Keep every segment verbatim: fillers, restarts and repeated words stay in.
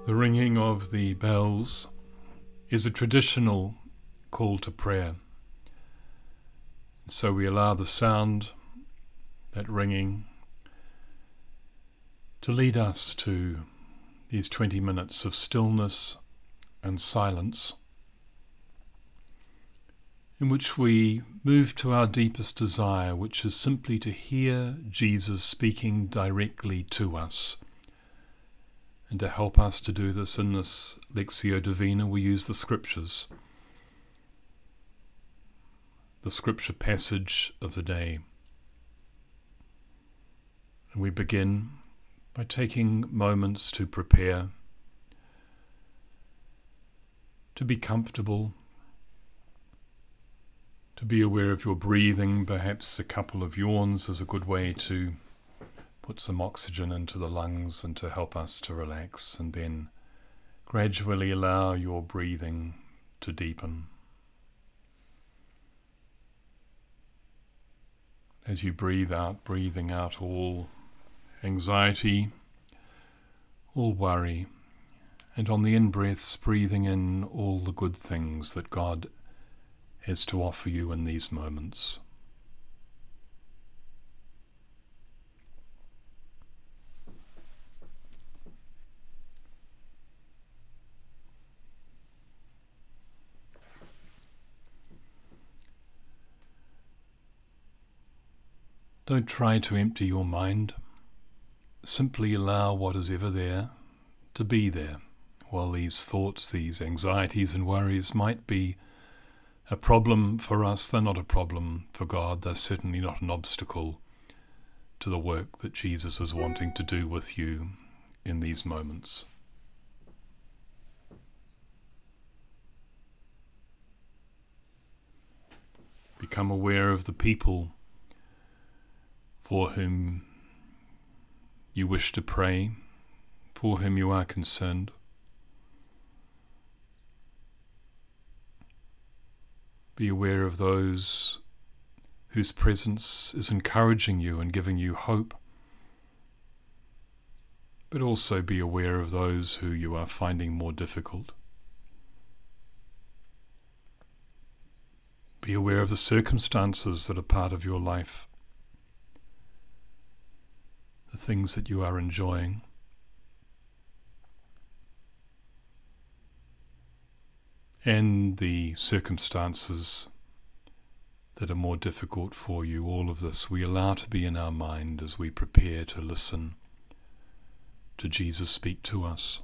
The ringing of the bells is a traditional call to prayer. So we allow the sound, that ringing, to lead us to these twenty minutes of stillness and silence, in which we move to our deepest desire, which is simply to hear Jesus speaking directly to us. And to help us to do this in this Lectio Divina, we use the Scriptures, the Scripture passage of the day. And we begin by taking moments to prepare, to be comfortable, to be aware of your breathing. Perhaps a couple of yawns is a good way to put some oxygen into the lungs and to help us to relax, and then gradually allow your breathing to deepen. As you breathe out, breathing out all anxiety, all worry, and on the in-breaths, breathing in all the good things that God has to offer you in these moments. Don't try to empty your mind. Simply allow what is ever there to be there. While these thoughts, these anxieties and worries might be a problem for us, they're not a problem for God. They're certainly not an obstacle to the work that Jesus is wanting to do with you in these moments. Become aware of the people for whom you wish to pray, for whom you are concerned. Be aware of those whose presence is encouraging you and giving you hope, but also be aware of those who you are finding more difficult. Be aware of the circumstances that are part of your life, the things that you are enjoying. And the circumstances that are more difficult for you. All of this we allow to be in our mind as we prepare to listen to Jesus speak to us.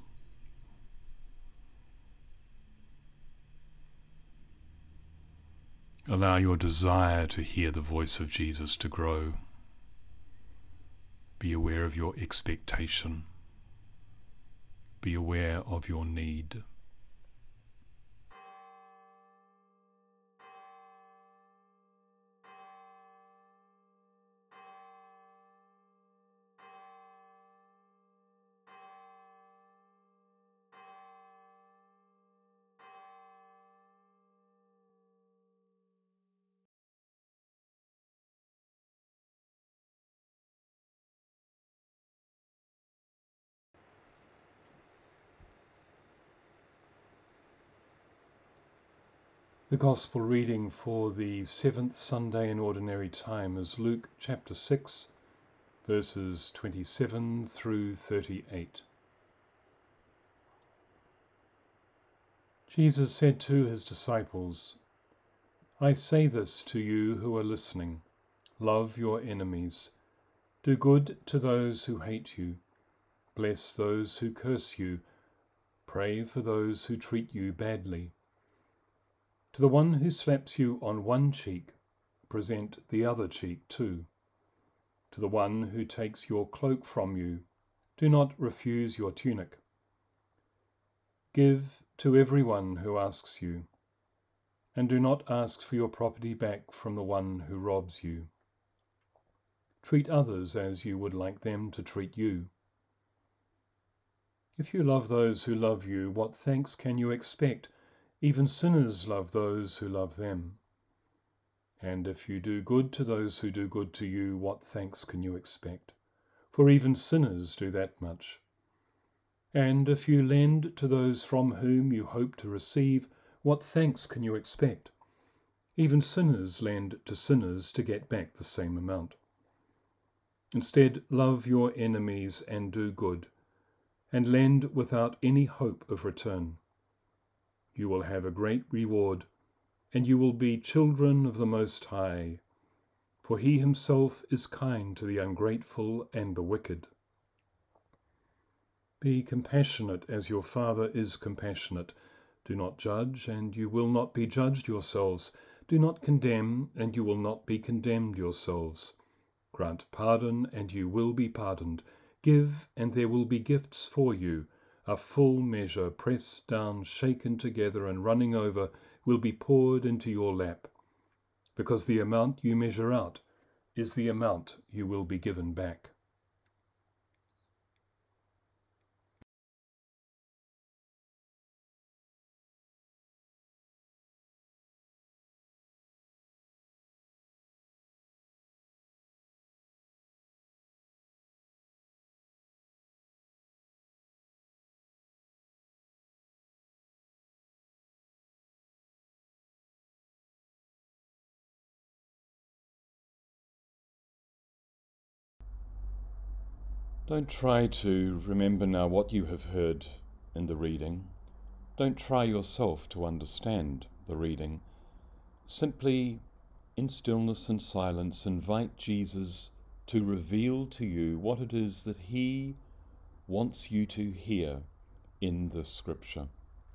Allow your desire to hear the voice of Jesus to grow. Be aware of your expectation. Be aware of your need. The Gospel reading for the seventh Sunday in Ordinary Time is Luke chapter six, verses twenty-seven through thirty-eight. Jesus said to his disciples, "I say this to you who are listening. Love your enemies. Do good to those who hate you. Bless those who curse you. Pray for those who treat you badly. To the one who slaps you on one cheek, present the other cheek too. To the one who takes your cloak from you, do not refuse your tunic. Give to everyone who asks you, and do not ask for your property back from the one who robs you. Treat others as you would like them to treat you. If you love those who love you, what thanks can you expect? Even sinners love those who love them. And if you do good to those who do good to you, what thanks can you expect? For even sinners do that much. And if you lend to those from whom you hope to receive, what thanks can you expect? Even sinners lend to sinners to get back the same amount. Instead, love your enemies and do good, and lend without any hope of return. You will have a great reward, and you will be children of the Most High, for he himself is kind to the ungrateful and the wicked. Be compassionate as your Father is compassionate. Do not judge, and you will not be judged yourselves. Do not condemn, and you will not be condemned yourselves. Grant pardon, and you will be pardoned. Give, and there will be gifts for you. A full measure, pressed down, shaken together, and running over, will be poured into your lap. Because the amount you measure out is the amount you will be given back. Don't try to remember now what you have heard in the reading. Don't try yourself to understand the reading. Simply, in stillness and silence, invite Jesus to reveal to you what it is that he wants you to hear in this scripture.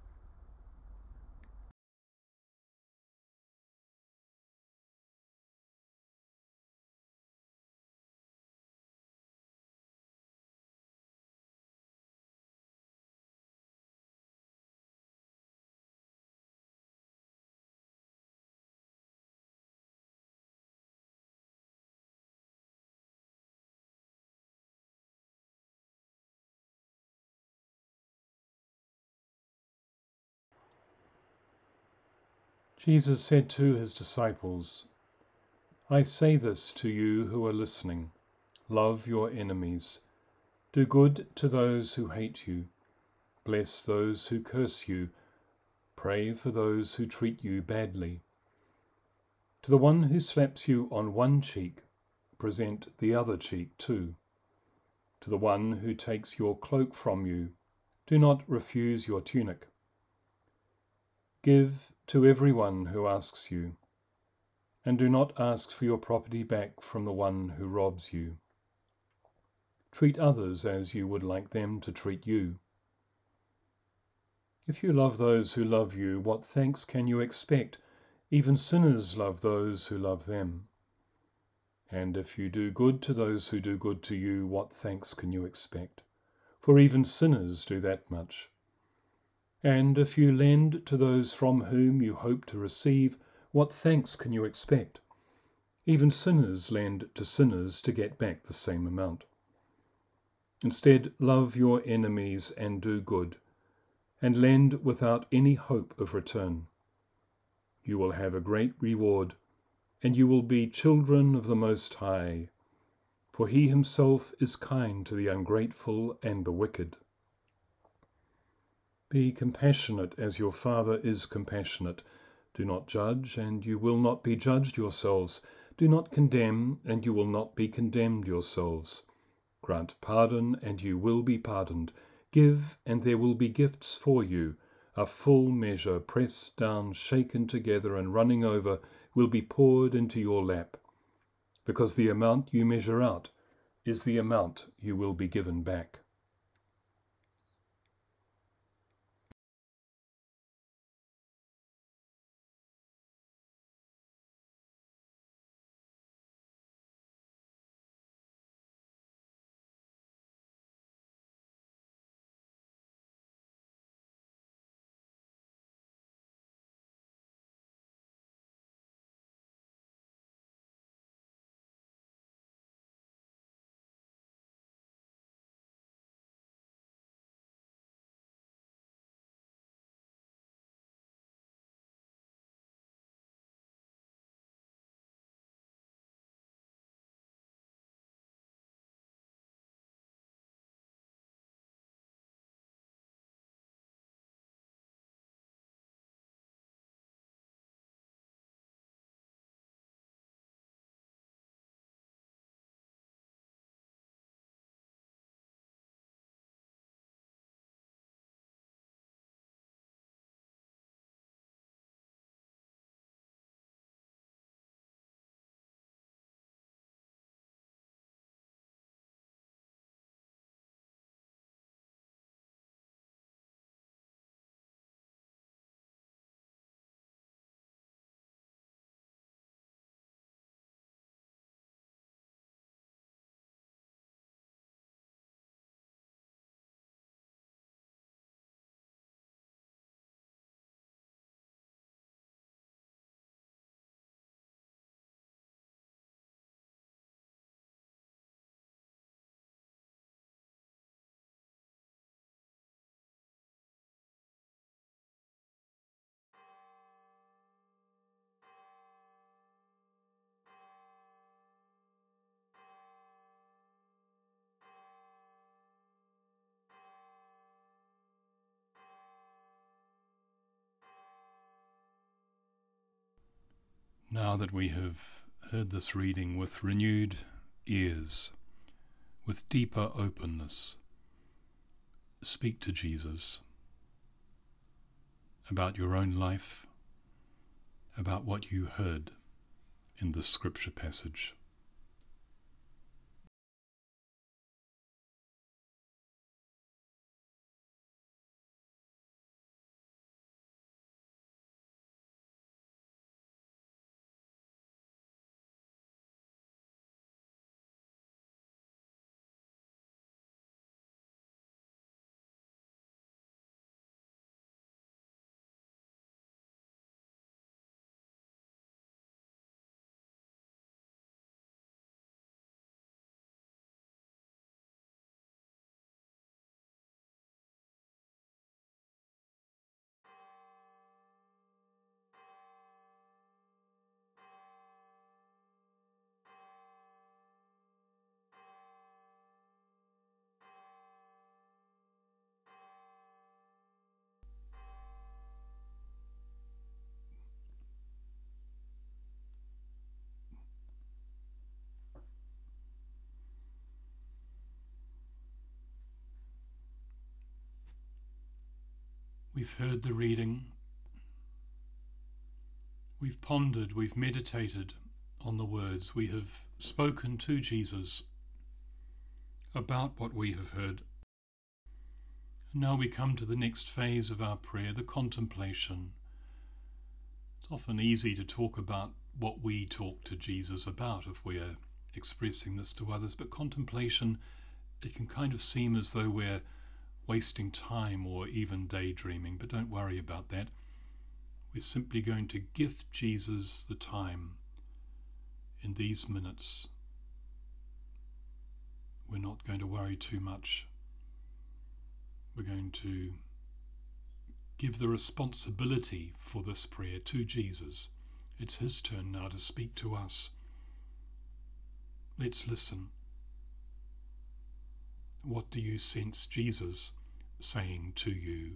Jesus said to his disciples, I say this to you who are listening. Love your enemies. Do good to those who hate you. Bless those who curse you. Pray for those who treat you badly. To the one who slaps you on one cheek, present the other cheek too. To the one who takes your cloak from you, do not refuse your tunic. Give to everyone who asks you, and do not ask for your property back from the one who robs you. Treat others as you would like them to treat you. If you love those who love you, what thanks can you expect? Even sinners love those who love them. And if you do good to those who do good to you, what thanks can you expect? For even sinners do that much. And if you lend to those from whom you hope to receive, what thanks can you expect? Even sinners lend to sinners to get back the same amount. Instead, love your enemies and do good, and lend without any hope of return. You will have a great reward, and you will be children of the Most High, for he himself is kind to the ungrateful and the wicked. Be compassionate as your Father is compassionate. Do not judge, and you will not be judged yourselves. Do not condemn, and you will not be condemned yourselves. Grant pardon, and you will be pardoned. Give, and there will be gifts for you. A full measure, pressed down, shaken together, and running over, will be poured into your lap. Because the amount you measure out is the amount you will be given back. Now that we have heard this reading with renewed ears, with deeper openness, speak to Jesus about your own life, about what you heard in this scripture passage. We've heard the reading, we've pondered, we've meditated on the words, we have spoken to Jesus about what we have heard. And now we come to the next phase of our prayer, the contemplation. It's often easy to talk about what we talk to Jesus about if we're expressing this to others, but contemplation, it can kind of seem as though we're wasting time or even daydreaming, but don't worry about that. We're simply going to gift Jesus the time in these minutes. We're not going to worry too much. We're going to give the responsibility for this prayer to Jesus. It's his turn now to speak to us. Let's listen. What do you sense Jesus saying to you?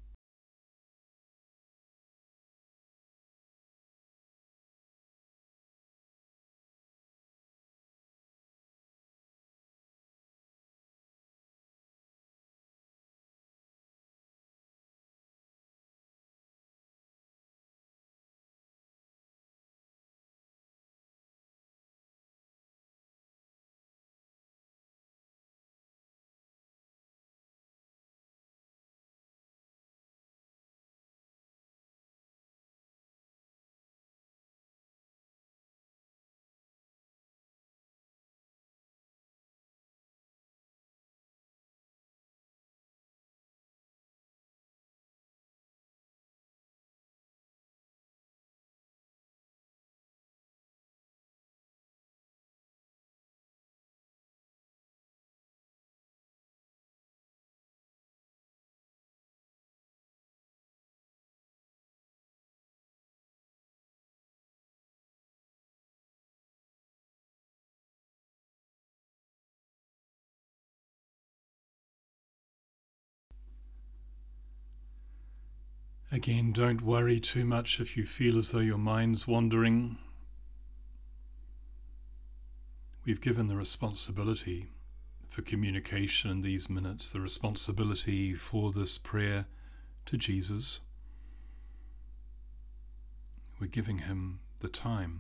Again, don't worry too much if you feel as though your mind's wandering. We've given the responsibility for communication in these minutes, the responsibility for this prayer to Jesus. We're giving him the time.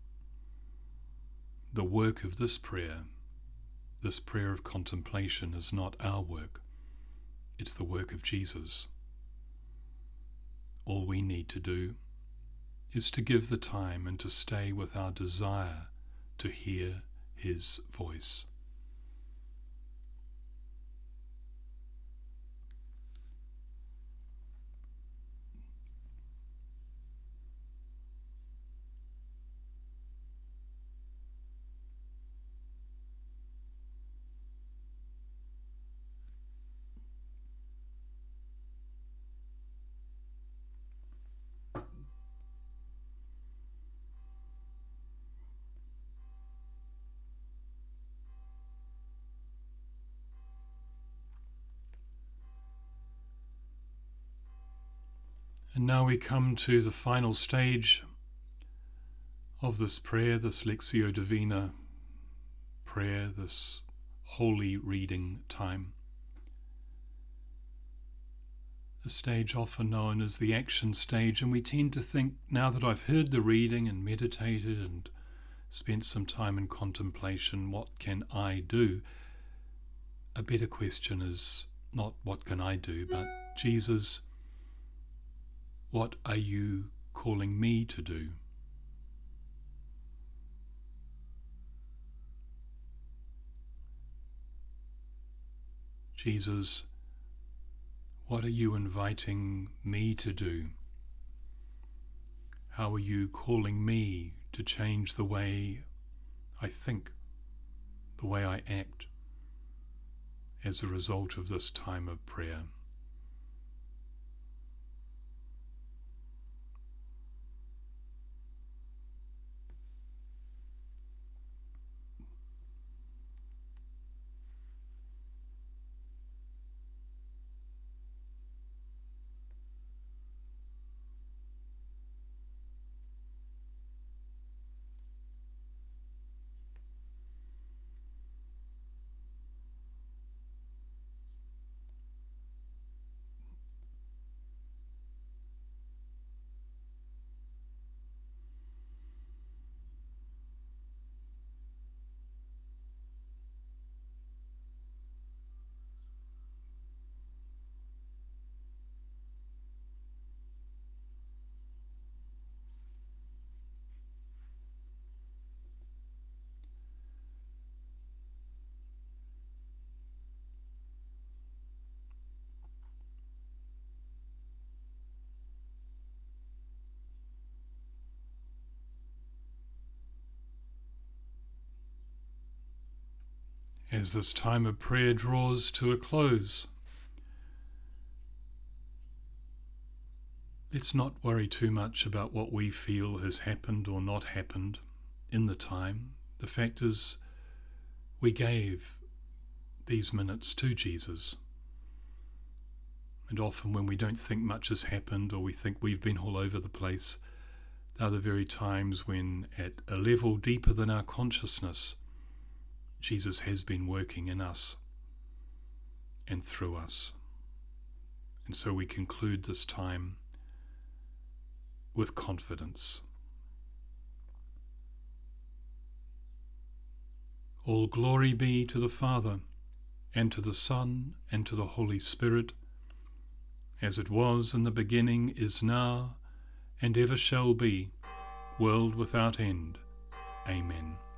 The work of this prayer, this prayer of contemplation, is not our work. It's the work of Jesus. All we need to do is to give the time and to stay with our desire to hear his voice. And now we come to the final stage of this prayer, this Lectio Divina prayer, this holy reading time. The stage often known as the action stage, and we tend to think, now that I've heard the reading and meditated and spent some time in contemplation, what can I do? A better question is not what can I do, but Jesus, what are you calling me to do? Jesus, what are you inviting me to do? How are you calling me to change the way I think, the way I act, as a result of this time of prayer? As this time of prayer draws to a close, let's not worry too much about what we feel has happened or not happened in the time. The fact is, we gave these minutes to Jesus. And often when we don't think much has happened, or we think we've been all over the place, they're the very times when, at a level deeper than our consciousness, Jesus has been working in us and through us. And so we conclude this time with confidence. All glory be to the Father, and to the Son, and to the Holy Spirit, as it was in the beginning, is now, and ever shall be, world without end. Amen.